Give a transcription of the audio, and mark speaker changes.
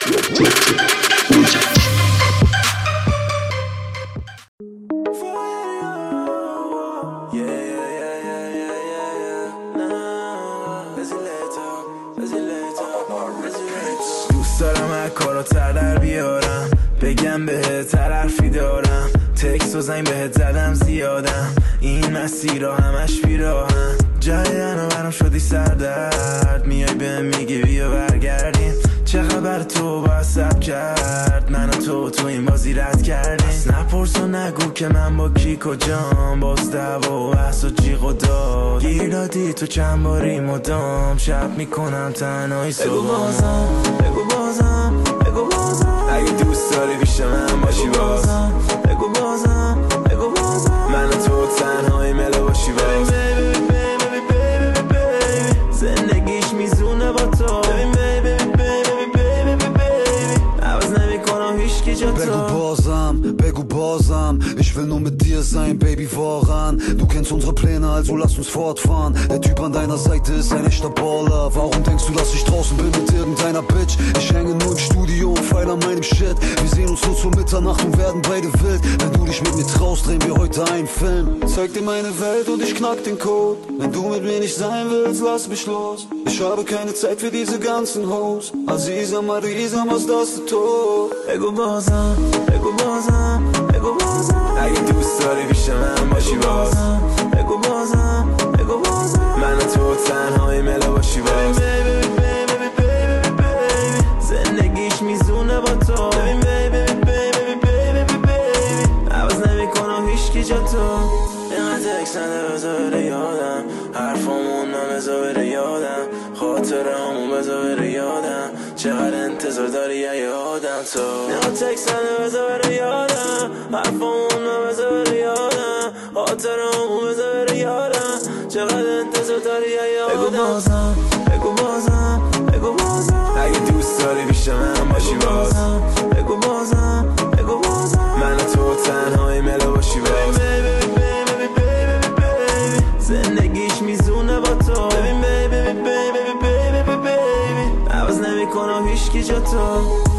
Speaker 1: دوست دارم هر کاراتر در بیارم، بگم بهت هر حرفی دارم، تکس و زنگ بهت زدم زیادم، این مسیرها همش بیراهم، جای انا برام شدی سردرد، میای بهم میگی بیا برگردیم، چه خبر تو با سب کرد، من و تو این بازی رد کردیم، نپرس و نگو که من با کی کجام، باز دعوا و بحث و جیغ و داد، گیر دادی تو چند باری مدام، شب میکنم تنهایی صبح. بگو بازم بگو بازم بگو بازم، اگه دوست داری پیش من باشی باز، بگو بازم بگو بازم، من و تو تنهایی ملا باشی باز، زندگیش میزونه با تو،
Speaker 2: Begu Borsam, ich will nur mit dir sein, Baby, voran. Du kennst unsere Pläne, also lass uns fortfahren. Der Typ an deiner Seite ist ein echter Baller. Warum denkst du, dass ich draußen bin mit irgendeiner Bitch? Ich hänge nur im Studio und feil an meinem Shit. Wir sehen uns nur zur Mitternacht und werden beide wild. Wenn du dich mit mir traust, drehen wir heute einen Film. Zeig dir meine Welt und ich knack den Code. Wenn du mit mir nicht sein willst, lass mich los. Ich habe keine Zeit für diese ganzen Hoes. Aziza, Marisa, was das du tust?
Speaker 1: بگو بازم بگو بازم بگو بازم، اگه دوست داری پیش من باشی باز، بگو بازم بگو بازم، من و تو تنهایی ملا باشی باز، زندگیش میزونه با تو، عوض نمیکنم هیچکی جا تو، اینقدر تکس نده بذار بره یادم، حرفامون نمیذار بره یادم، خاطرامون بذار بره یادم، چقدر انتظار داری یه آدم تو، اینقدر تکس نده بذار بره یادم، حرفامون نمیذار بره یادم، خاطرامون بذار بره یادم، چقدر انتظار داری یه آدم. بگو بازم بگو بازم بگو بازم، اگه دوست داری پیش من باشی باز، بگو بازم بگو بازم، من و تو تنهایی ملا باشی باز، زندگیش میزونه با تو، عوض نمیکنم هیچکی جا تو.